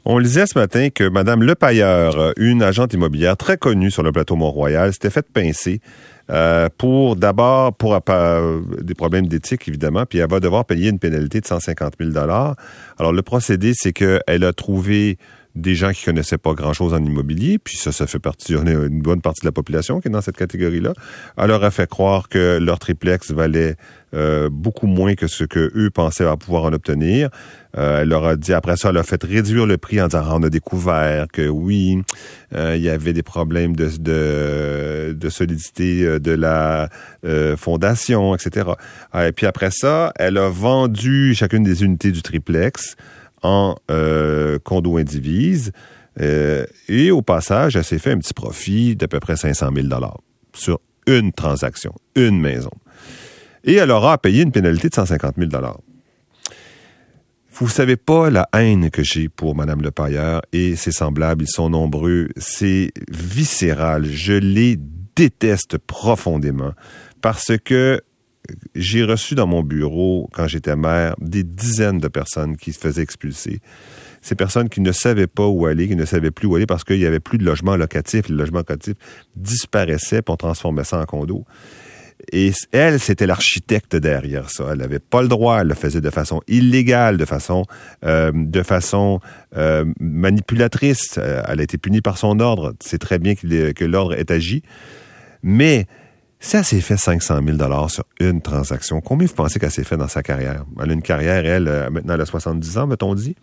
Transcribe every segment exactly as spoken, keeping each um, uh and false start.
On lisait ce matin que Mme Lepayeur, une agente immobilière très connue sur le plateau Mont-Royal, s'était faite pincer euh, pour d'abord pour euh, des problèmes d'éthique, évidemment, puis elle va devoir payer une pénalité de cent cinquante mille dollars. Alors, le procédé, c'est qu'elle a trouvé des gens qui connaissaient pas grand-chose en immobilier, puis ça, ça fait partie, on est une bonne partie de la population qui est dans cette catégorie-là. Elle leur a fait croire que leur triplex valait euh, beaucoup moins que ce que eux pensaient pouvoir en obtenir. Euh, elle leur a dit, après ça, elle a fait réduire le prix en disant, ah, on a découvert que oui, euh, il y avait des problèmes de, de, de solidité de la euh, fondation, et cetera. Euh, et puis après ça, elle a vendu chacune des unités du triplex en euh, condo indivise. Euh, et au passage, elle s'est fait un petit profit d'à peu près cinq cent mille dollars sur une transaction, une maison. Et elle aura à payer une pénalité de cent cinquante mille dollars. Vous savez pas la haine que j'ai pour Mme Lepayeur et ses semblables, ils sont nombreux. C'est viscéral. Je les déteste profondément parce que j'ai reçu dans mon bureau, quand j'étais maire, des dizaines de personnes qui se faisaient expulser. Ces personnes qui ne savaient pas où aller, qui ne savaient plus où aller parce qu'il n'y avait plus de logement locatif. Les logements locatifs disparaissaient, puis on transformait ça en condo. Et elle, c'était l'architecte derrière ça. Elle n'avait pas le droit, elle le faisait de façon illégale, de façon, euh, de façon euh, manipulatrice. Elle a été punie par son ordre. C'est très bien qu'il ait, que l'ordre ait agi. Mais si elle s'est fait cinq cent mille dollars sur une transaction, combien vous pensez qu'elle s'est fait dans sa carrière? Elle a une carrière, elle, maintenant elle a soixante-dix ans, mettons dit.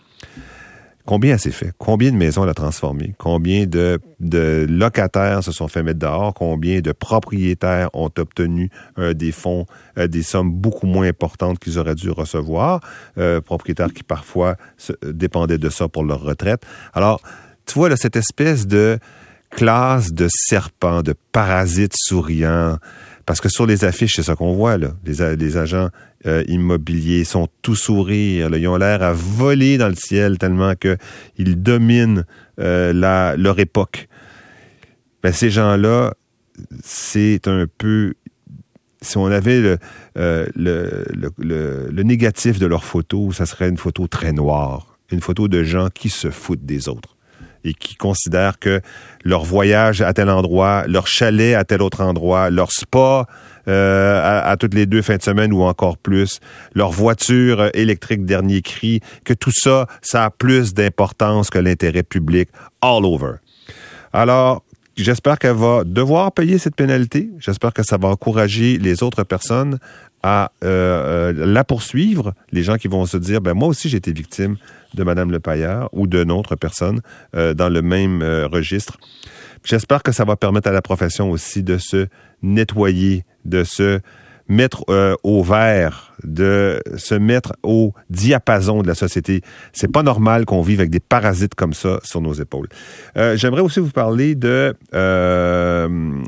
Combien elle s'est fait? Combien de maisons elle a transformées? Combien de, de locataires se sont fait mettre dehors? Combien de propriétaires ont obtenu euh, des fonds, euh, des sommes beaucoup moins importantes qu'ils auraient dû recevoir? Euh, propriétaires qui parfois se, dépendaient de ça pour leur retraite. Alors, tu vois, là, cette espèce de classe de serpents, de parasites souriants, parce que sur les affiches, c'est ça qu'on voit, là. Les, les agents euh, immobiliers sont tout sourires, là. Ils ont l'air à voler dans le ciel tellement qu'ils dominent euh, la, leur époque. Ben, ces gens-là, c'est un peu... Si on avait le, euh, le, le, le, le négatif de leur photo, ça serait une photo très noire. Une photo de gens qui se foutent des autres et qui considèrent que leur voyage à tel endroit, leur chalet à tel autre endroit, leur spa euh, à, à toutes les deux fins de semaine ou encore plus, leur voiture électrique dernier cri, que tout ça, ça a plus d'importance que l'intérêt public all over. Alors, j'espère qu'elle va devoir payer cette pénalité. J'espère que ça va encourager les autres personnes à euh, euh, la poursuivre. Les gens qui vont se dire, ben moi aussi j'ai été victime de Mme Lepayeur ou d'une autre personne euh, dans le même euh, registre. J'espère que ça va permettre à la profession aussi de se nettoyer, de se mettre euh, au vert, de se mettre au diapason de la société. C'est pas normal qu'on vive avec des parasites comme ça sur nos épaules. Euh, j'aimerais aussi vous parler de euh,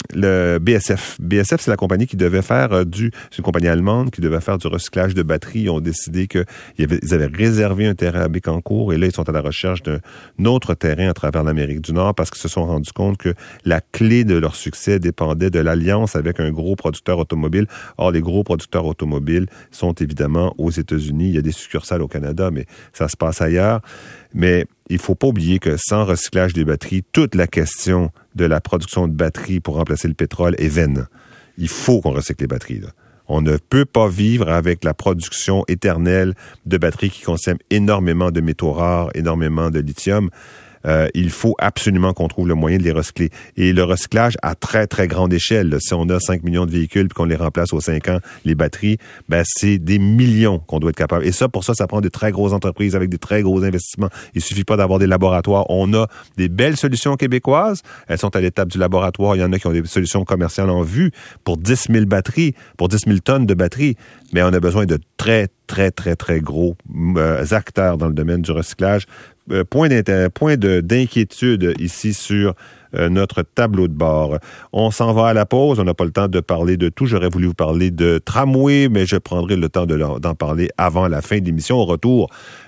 le B S F. B S F, c'est la compagnie qui devait faire euh, du... C'est une compagnie allemande qui devait faire du recyclage de batteries. Ils ont décidé qu'ils avaient, ils avaient réservé un terrain à Bécancour et là, ils sont à la recherche d'un autre terrain à travers l'Amérique du Nord parce qu'ils se sont rendus compte que la clé de leur succès dépendait de l'alliance avec un gros producteur automobile. Or, les gros producteurs automobiles sont évidemment aux États-Unis. Il y a des succursales au Canada, mais ça se passe ailleurs. Mais il ne faut pas oublier que sans recyclage des batteries, toute la question de la production de batteries pour remplacer le pétrole est vaine. Il faut qu'on recycle les batteries, là. On ne peut pas vivre avec la production éternelle de batteries qui consomment énormément de métaux rares, énormément de lithium. Euh, il faut absolument qu'on trouve le moyen de les recycler. Et le recyclage à très, très grande échelle, là, si on a cinq millions de véhicules et qu'on les remplace aux cinq ans, les batteries, ben c'est des millions qu'on doit être capable. Et ça, pour ça, ça prend de très grosses entreprises avec des très gros investissements. Il suffit pas d'avoir des laboratoires. On a des belles solutions québécoises. Elles sont à l'étape du laboratoire. Il y en a qui ont des solutions commerciales en vue pour dix mille batteries, pour dix mille tonnes de batteries. Mais on a besoin de très, très, très, très gros euh, acteurs dans le domaine du recyclage. Euh, point d'intérêt, point de, d'inquiétude ici sur euh, notre tableau de bord. On s'en va à la pause. On n'a pas le temps de parler de tout. J'aurais voulu vous parler de tramway, mais je prendrai le temps de, d'en parler avant la fin de l'émission. Au retour,